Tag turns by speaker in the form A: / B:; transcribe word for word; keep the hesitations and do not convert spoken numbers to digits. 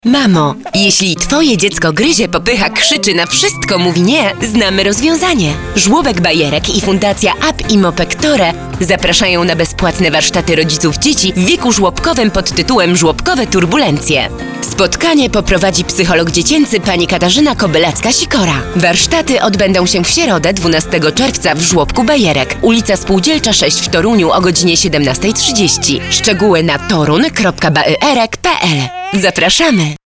A: Mamo, jeśli twoje dziecko gryzie, popycha, krzyczy, na wszystko mówi nie, znamy rozwiązanie. Żłobek Bajerek i Fundacja Up Imo Pectore zapraszają na bezpłatne warsztaty rodziców dzieci w wieku żłobkowym pod tytułem Żłobkowe turbulencje. Spotkanie poprowadzi psycholog dziecięcy pani Katarzyna Kobylacka-Sikora. Warsztaty odbędą się w środę dwunastego czerwca w żłobku Bajerek, ulica Spółdzielcza sześć w Toruniu o godzinie siedemnasta trzydzieści. Szczegóły na torun kropka baerek kropka pl. Zapraszamy!